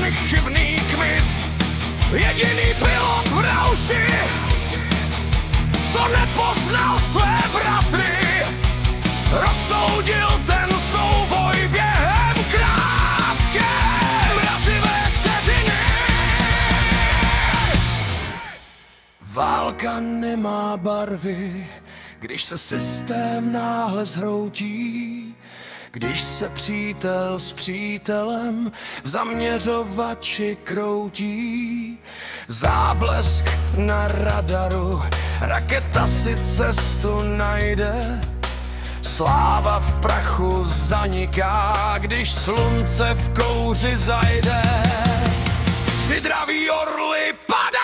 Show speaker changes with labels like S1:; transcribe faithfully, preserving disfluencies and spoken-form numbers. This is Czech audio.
S1: chybný kmit, jediný pilot v rauši, co nepoznal své bratry, rozsoudil ten souboj během krátké mrazivé vteřiny. Válka nemá barvy, když se systém náhle zhroutí, když se přítel s přítelem v zaměřovači kroutí. Záblesk na radaru, raketa si cestu najde, sláva v prachu zaniká, když slunce v kouři zajde. Při draví orly padá.